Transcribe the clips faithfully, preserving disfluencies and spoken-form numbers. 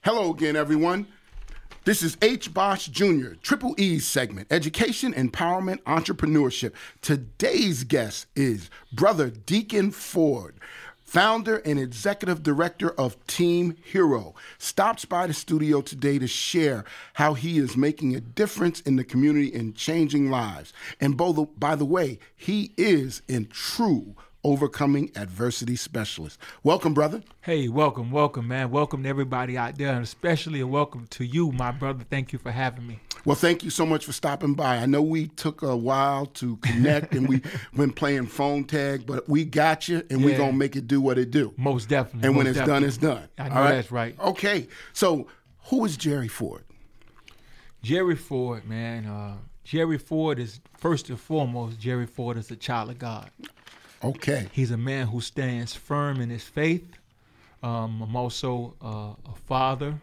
Hello again, everyone. This is H. Bosch Junior, Triple E's segment, Education, Empowerment, Entrepreneurship. Today's guest is Brother Deacon Ford, founder and executive director of Team Hero. Stops by the studio today to share how he is making a difference in the community and changing lives. And by the way, he is in true overcoming adversity specialist. Welcome, brother. Hey, welcome, welcome, man. Welcome to everybody out there, and especially a welcome to you, my brother. Thank you for having me. Well, thank you so much for stopping by. I know we took a while to connect and we've been playing phone tag, but we got you, and yeah. we're going to make it do what it do. Most definitely. And most when it's definitely. done, it's done. I know All right? That's right. Okay. So who is Jerry Ford? Jerry Ford, man. Uh, Jerry Ford is, first and foremost, Jerry Ford is a child of God. Okay. He's a man who stands firm in his faith. Um, I'm also uh, a father,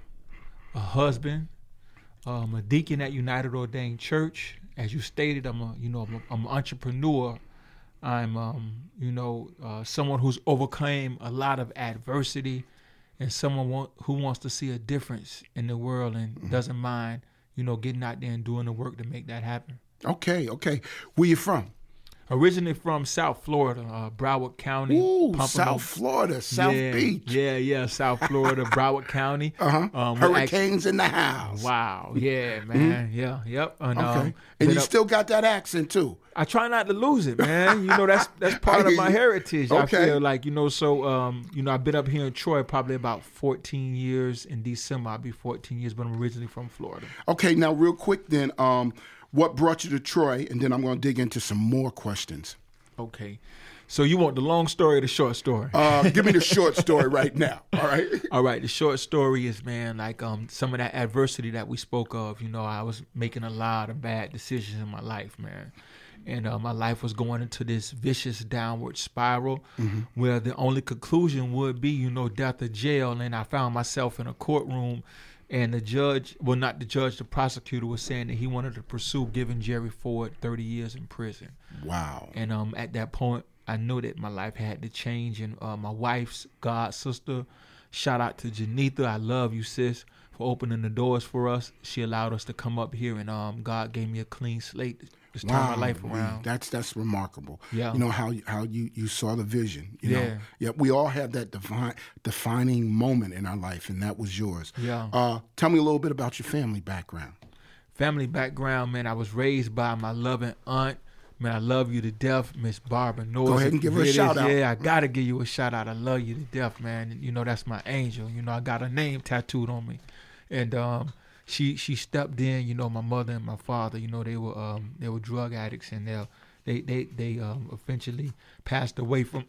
a husband, um, a deacon at United Ordained Church. As you stated, I'm a, you know, I'm, a, I'm an entrepreneur. I'm, um, you know, uh, someone who's overcame a lot of adversity, and someone want, who wants to see a difference in the world and mm-hmm. doesn't mind, you know, getting out there and doing the work to make that happen. Okay. Okay. Where you from? Originally from South Florida, uh, Broward County. Ooh, Pompano. South Florida, South yeah, Beach. Yeah, yeah, South Florida, Broward County. Uh-huh. Um, Hurricanes actually, in the house. Wow, yeah, man, mm-hmm. yeah, yep. And, okay, um, and you up, still got that accent too. I try not to lose it, man. You know, that's that's part of my heritage. Okay. I feel like, you know, so, um, you know, I've been up here in Troy probably about fourteen years. In December, I'll be fourteen years, but I'm originally from Florida. Okay, now real quick then, um, what brought you to Troy? And then I'm going to dig into some more questions. Okay. So you want the long story or the short story? Uh, give me the short story right now. All right. All right. The short story is, man, like um, some of that adversity that we spoke of. You know, I was making a lot of bad decisions in my life, man. And uh, my life was going into this vicious downward spiral mm-hmm. where the only conclusion would be, you know, death or jail. And I found myself in a courtroom, and the judge, well, not the judge, the prosecutor was saying that he wanted to pursue giving Jerry Ford thirty years in prison. Wow. And um, at that point, I knew that my life had to change. And uh, my wife's god sister, shout out to Janitha, I love you, sis, for opening the doors for us. She allowed us to come up here, and um, God gave me a clean slate to turn wow, my life around. That's that's remarkable. Yeah. You know how how you, you saw the vision. You yeah. know? Yeah. We all have that divine, defining moment in our life, and that was yours. Yeah. Uh, tell me a little bit about your family background. Family background, man. I was raised by my loving aunt. Man, I love you to death, Miss Barbara Norris. Go ahead and give her a shout out. Yeah, I gotta give you a shout out. I love you to death, man. You know, that's my angel. You know, I got her name tattooed on me, and um. She she stepped in, you know, my mother and my father, you know, they were um, they were drug addicts, and they they they they um, eventually passed away from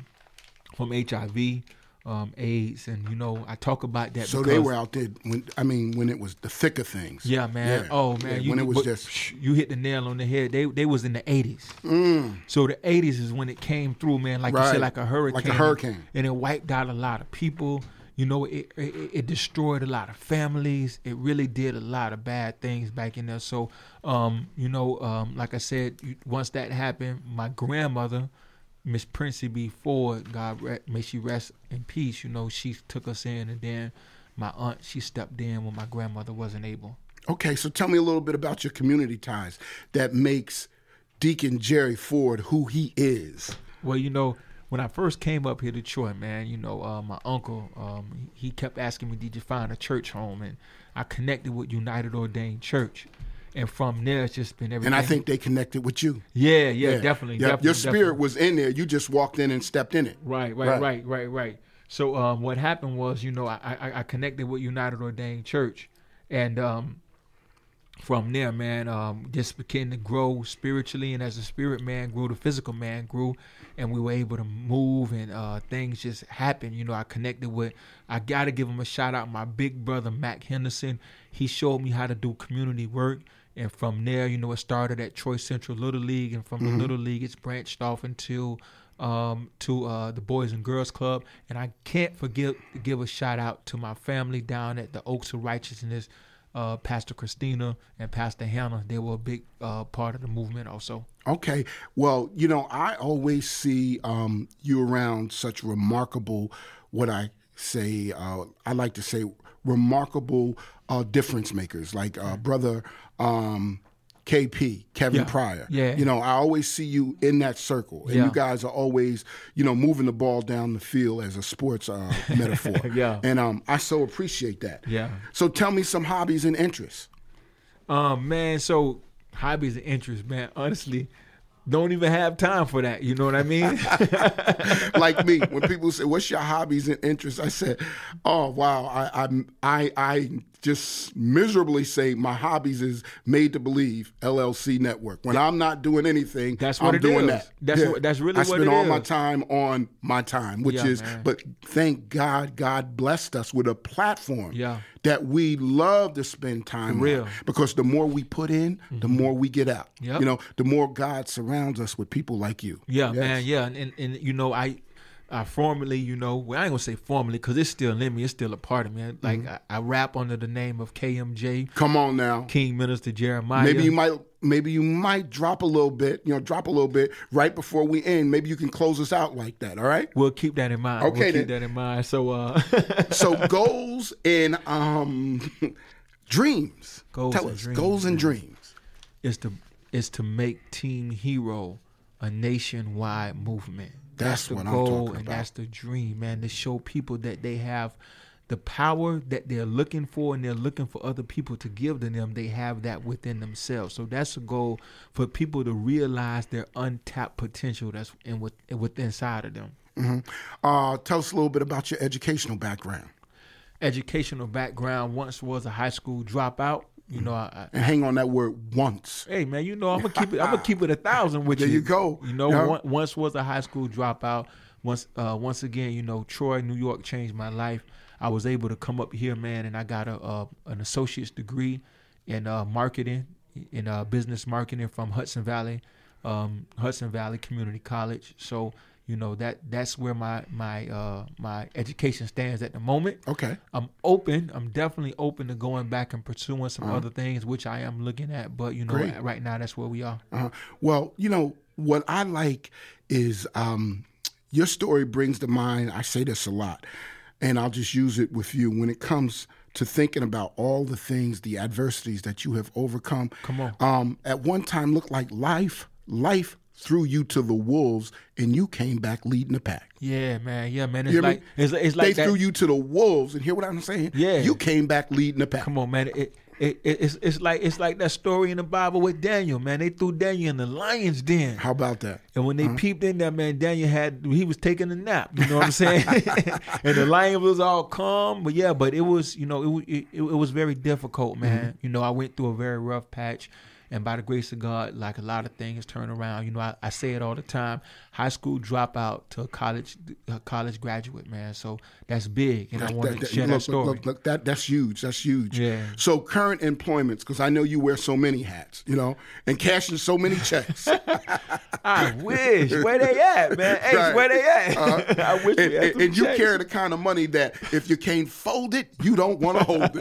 from H I V, um, AIDS, and you know, I talk about that. So because, they were out there when I mean when it was the thick of things. Yeah, man. Yeah. Oh man, yeah, you, when it was but, just you hit the nail on the head. They they was in the eighties. Mm. So the eighties is when it came through, man. Like right. you said, like a hurricane. Like a hurricane, and it wiped out a lot of people. You know, it, it it destroyed a lot of families. It really did a lot of bad things back in there. So, um, you know, um, like I said, once that happened, my grandmother, Miss Princey B. Ford, God may she rest in peace, you know, she took us in, and then my aunt, she stepped in when my grandmother wasn't able. Okay, so tell me a little bit about your community ties that makes Deacon Jerry Ford who he is. Well, you know, when I first came up here to Detroit, man, you know, uh, my uncle, um, he kept asking me, did you find a church home? And I connected with United Ordained Church. And from there, it's just been everything. And I think they connected with you. Yeah, yeah, yeah. definitely, yeah. definitely. Your spirit definitely. was in there. You just walked in and stepped in it. Right, right, right, right, right, right. So um, what happened was, you know, I, I, I connected with United Ordained Church. And um, from there, man, um, just began to grow spiritually. And as the spirit man grew, the physical man grew. And we were able to move, and uh, things just happened. You know, I connected with, I got to give him a shout out, my big brother, Mac Henderson. He showed me how to do community work. And from there, you know, it started at Troy Central Little League. And from mm-hmm. the Little League, it's branched off into um, to uh, the Boys and Girls Club. And I can't forget to give a shout out to my family down at the Oaks of Righteousness, uh, Pastor Christina and Pastor Hannah. They were a big uh, part of the movement also. Okay. Well, you know, I always see um, you around such remarkable, what I say, uh, I like to say, remarkable uh, difference makers, like uh, brother um, K P, Kevin Yeah. Pryor. Yeah. You know, I always see you in that circle, and Yeah. you guys are always, you know, moving the ball down the field as a sports uh, metaphor. Yeah. And um, I so appreciate that. Yeah. So tell me some hobbies and interests. Um, man, so hobbies and interests, man, honestly, don't even have time for that. You know what I mean? Like me, when people say, "What's your hobbies and interests?" I said, "Oh wow, I I I, I just miserably say my hobbies is Made to Believe L L C Network. When I'm not doing anything, That's what I'm it doing is. that. That's what- that's really I what spend it all is. my time on my time, which Yeah, is. man. But thank God, God blessed us with a platform. Yeah. That we love to spend time For real. on, because the more we put in, the more we get out. Yep. You know, the more God surrounds us with people like you. Yeah, Yes. man, yeah, and, and and you know, I, I formally, you know, well, I ain't gonna say formally because it's still in me, it's still a part of me. Like Mm-hmm. I, I rap under the name of K M J, Come on now. King Minister Jeremiah. Maybe you might maybe you might drop a little bit, you know, drop a little bit right before we end. Maybe you can close us out like that, all right? We'll keep that in mind. Okay, we'll then. keep that in mind. So, uh, So goals and um dreams. Goals Tell and us, dreams, goals and man. dreams. is to is to make Team Hero a nationwide movement. That's the what I'm goal, talking and about. that's the dream, man. To show people that they have the power that they're looking for, and they're looking for other people to give to them. They have that within themselves. So that's a goal for people to realize their untapped potential that's in with, within inside of them. hmm Uh, tell us a little bit about your educational background. Educational background. Once was a high school dropout. You know, I, I And hang on that word once. Hey man, you know I'm gonna keep it. I'm gonna keep it a thousand with There you. you go. You know, Yeah. one, once was a high school dropout. Once, uh, once again, you know, Troy, New York changed my life. I was able to come up here, man, and I got a uh, an associate's degree in uh, marketing, in uh, business marketing from Hudson Valley, um, Hudson Valley Community College. So you know that that's where my my uh, my education stands at the moment. Okay. I'm open. I'm definitely open to going back and pursuing some Uh-huh. other things, which I am looking at. But you know, Great. right now that's where we are. Uh, well, you know, what I like is um, your story brings to mind, I say this a lot, and I'll just use it with you when it comes to thinking about all the things, the adversities that you have overcome. Come on. Um, at one time looked like life, life threw you to the wolves, and you came back leading the pack. Yeah, man. Yeah, man. It's You hear me? like it's, it's like they that. threw you to the wolves, and hear what I'm saying? Yeah. You came back leading the pack. Come on, man. It, it, it it's it's like it's like that story in the Bible with Daniel, man. They threw Daniel in the lion's den. How about that? And when they Uh-huh. peeped in there, man, Daniel had he was taking a nap. You know what I'm saying? And the lion was all calm, but yeah, but it was you know it it, it, it was very difficult, man. Mm-hmm. You know, I went through a very rough patch, and by the grace of God, like a lot of things turn around. You know, I, I say it all the time: high school dropout to a college a college graduate, man. So that's big, and I That- want that- to that- share look, that story. Look, look, look, that, that's huge. That's huge. Yeah. So current employments, because I know you wear so many hats, you know, and cashing so many checks. I wish. Where they at, man? Hey, Right. where they at? Uh-huh. I wish and, we had and, some and you checks. carry the kind of money that if you can't fold it, you don't want to hold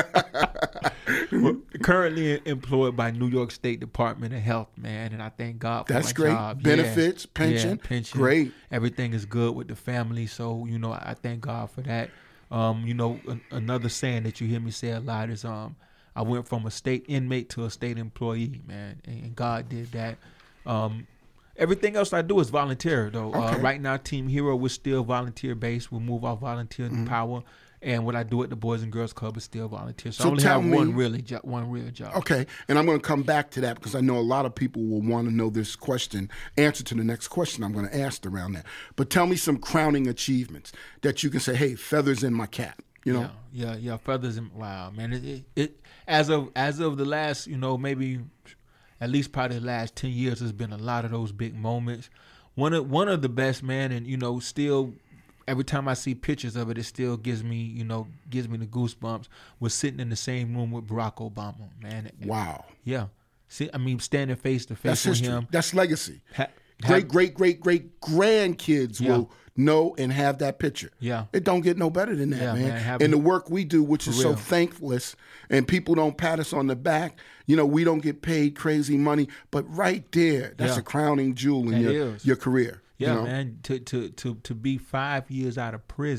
it. Currently employed by New York State Department of Health, man, and I thank God for That's my great. job. Benefits, Yeah. pension, Yeah, pension. great. Everything is good with the family, so you know I thank God for that. Um, you know, an, another saying that you hear me say a lot is um, I went from a state inmate to a state employee, man, and, and God did that. Um, everything else I do is volunteer, though. Uh, Okay. right now, Team Hero, we're still volunteer based. We move our volunteer Mm-hmm. power. And what I do at the Boys and Girls Club is still volunteer. So, So I only tell have me- one really jo- one real job. Okay, and I'm going to come back to that because I know a lot of people will want to know this question, answer to the next question I'm going to ask around that. But tell me some crowning achievements that you can say, hey, feathers in my cap, you know? Yeah, yeah, yeah. Feathers in wow, man. It, it, it as of as of the last, you know, maybe at least probably the last ten years, there's been a lot of those big moments. One of one of the best, man, and you know, still every time I see pictures of it, it still gives me, you know, gives me the goosebumps. Was sitting in the same room with Barack Obama, man. Wow. Yeah. See, I mean, standing face to That's face with history. him. That's legacy. Ha- Great, have- great, great, great grandkids Yeah. will know and have that picture. Yeah. It don't get no better than that, Yeah, man. man, have and it- the work we do, which is so real. thankless, and people don't pat us on the back. You know, we don't get paid crazy money, but right there, that's Yeah. a crowning jewel in That your, is. your career. Yeah, you know? man. To, to to to be five years out of prison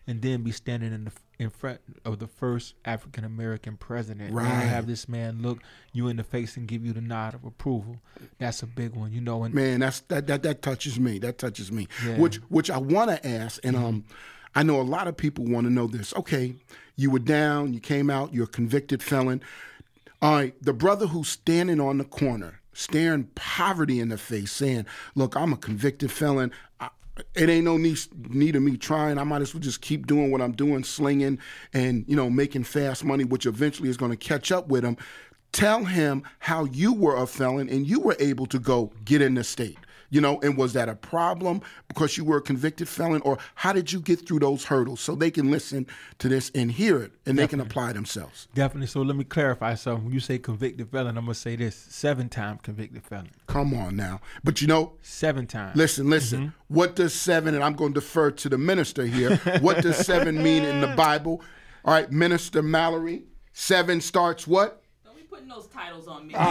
and then be standing in the in front of the first African American president. Right. And have this man look you in the face and give you the nod of approval. That's a big one, you know. And man, that's that that that touches me. That touches me. Yeah. Which which I want to ask, and um, I know a lot of people want to know this. Okay, you were down, you came out, you're a convicted felon. All right, the brother who's standing on the corner, staring poverty in the face, saying, "Look, I'm a convicted felon. I, it ain't no need, need of me trying. I might as well just keep doing what I'm doing, slinging and, you know, making fast money, which eventually is going to catch up with him." Tell him how you were a felon and you were able to go get in the state. You know, and was that a problem because you were a convicted felon, or how did you get through those hurdles so they can listen to this and hear it and Definitely. They can apply themselves? Definitely. So let me clarify something. When you say convicted felon, I'm going to say this, seven-time convicted felon. Come on now. But you know. Seven times. Listen, listen. Mm-hmm. What does seven, and I'm going to defer to the minister here, what does seven mean in the Bible? All right, Minister Mallory, seven starts what? Putting those titles on me.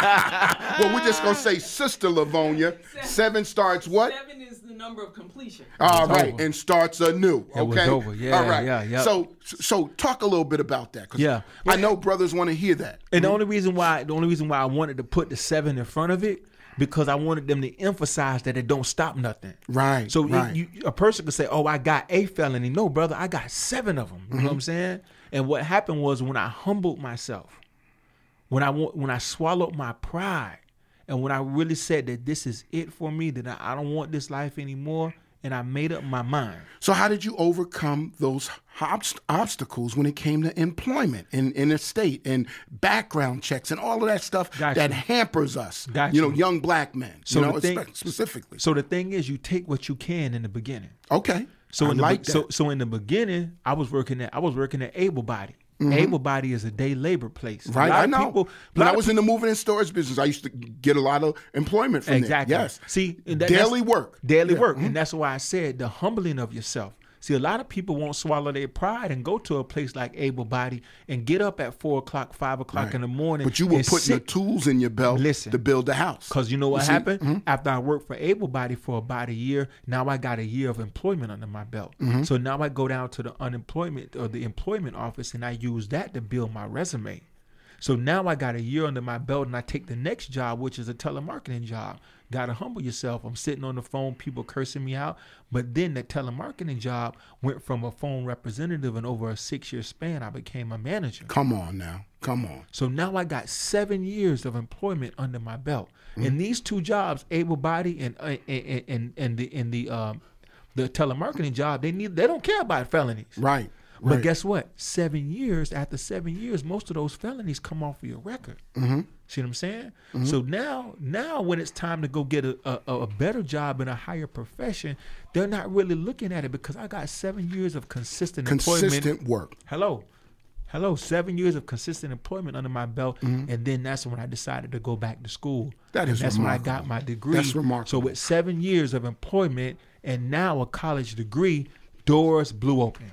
Uh, well, we're just gonna say Sister Lavonia. Seven, seven starts what? Seven is the number of completion. All it's right, over. And starts anew. Okay, it was over. Yeah, all right. Yeah, yeah. So, so talk a little bit about that, because yeah. I know brothers want to hear that. And mm-hmm. the only reason why, the only reason why I wanted to put the seven in front of it, because I wanted them to emphasize that it don't stop nothing. Right. So right. It, you, a person could say, "Oh, I got a felony." No, brother, I got seven of them. You mm-hmm. know what I'm saying? And what happened was when I humbled myself. When I when I swallowed my pride, and when I really said that this is it for me, that I, I don't want this life anymore, and I made up my mind. So how did you overcome those obst- obstacles when it came to employment in, in the state and background checks and all of that stuff Got that you. hampers us, Got you know, you. young black men, so you know, thing, specifically. So the thing is, you take what you can in the beginning. Okay. So I in the, like that. So, so in the beginning, I was working at I was working at Able Body. Mm-hmm. Able Body is a day labor place. Right, I know. People, when I was in the moving and storage business, I used to get a lot of employment from exactly. there. Yes. See, that, daily work. Daily yeah. work. Mm-hmm. And that's why I said the humbling of yourself. See, a lot of people won't swallow their pride and go to a place like Able Body and get up at four o'clock, five o'clock right. in the morning. But you were putting sit. the tools in your belt Listen, to build the house. Because you know what you happened? Mm-hmm. After I worked for Able Body for about a year, now I got a year of employment under my belt. Mm-hmm. So now I go down to the unemployment or the employment office and I use that to build my resume. So now I got a year under my belt and I take the next job, which is a telemarketing job. Got to humble yourself. I'm sitting on the phone, people cursing me out. But then the telemarketing job went from a phone representative, and over a six-year span, I became a manager. Come on now. Come on. So now I got seven years of employment under my belt. Mm-hmm. And these two jobs, Able Body and uh, and, and and the and the um, the telemarketing job, they need they don't care about felonies. Right. But right. guess what? Seven years, after seven years, most of those felonies come off of your record. Mm-hmm. See what I'm saying? Mm-hmm. So now, now when it's time to go get a, a, a better job in a higher profession, they're not really looking at it because I got seven years of consistent, consistent employment. work. Hello. Hello. Seven years of consistent employment under my belt. Mm-hmm. And then that's when I decided to go back to school. That is and that's remarkable. when I got my degree. That's remarkable. So with seven years of employment and now a college degree, doors blew open.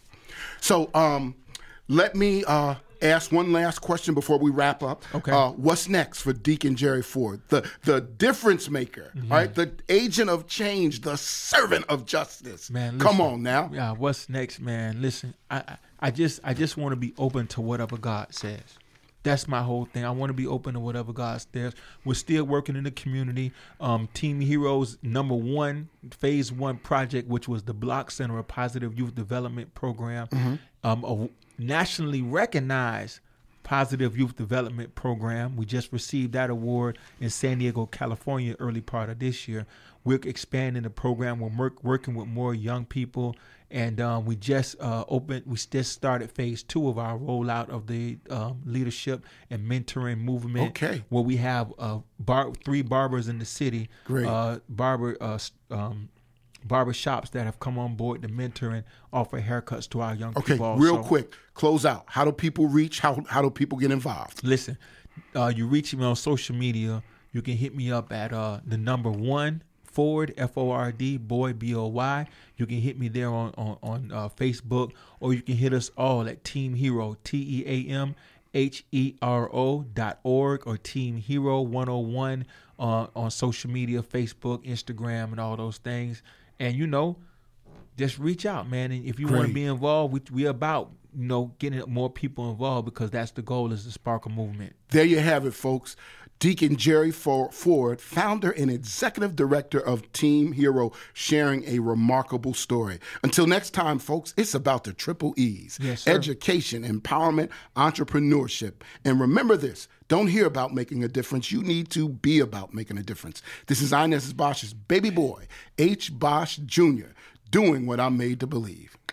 So um, let me uh, ask one last question before we wrap up. Okay. Uh, what's next for Deacon Jerry Ford, the the difference maker, mm-hmm. all right, the agent of change, the servant of justice? Man, listen, come on now. Yeah, what's next, man? Listen, I, I I just I just want to be open to whatever God says. That's my whole thing. I want to be open to whatever God says. We're still working in the community. Um, Team Heroes number one, phase one project, which was the Block Center, a positive youth development program, mm-hmm. um, a nationally recognized positive youth development program. We just received that award in San Diego, California, early part of this year. We're expanding the program. We're work, working with more young people. And um, we just uh, opened, we just started phase two of our rollout of the um, leadership and mentoring movement. Okay. Where we have uh, bar, three barbers in the city. Great. Uh, barber uh, um, barber shops that have come on board to mentor and offer haircuts to our young okay, people. Okay, real also. quick, close out. How do people reach? How how do people get involved? Listen, uh, you reach me on social media. You can hit me up at uh, the number one. Ford, F O R D, Boy, B O Y. You can hit me there on on, on uh, Facebook, or you can hit us all at Team Hero, T E A M H E R O dot org, or Team Hero one oh one uh, on social media, Facebook, Instagram, and all those things. And, you know, just reach out, man. And if you want to Great. be involved, we we about you know getting more people involved because that's the goal, is to spark a movement. There you have it, folks. Deacon Jerry Ford, founder and executive director of Team Hero, sharing a remarkable story. Until next time, folks, it's about the triple E's. Yes, sir. Education, empowerment, entrepreneurship. And remember this, don't hear about making a difference. You need to be about making a difference. This is Inez Bosch's baby boy, H. Bosch Junior, doing what I'm made to believe.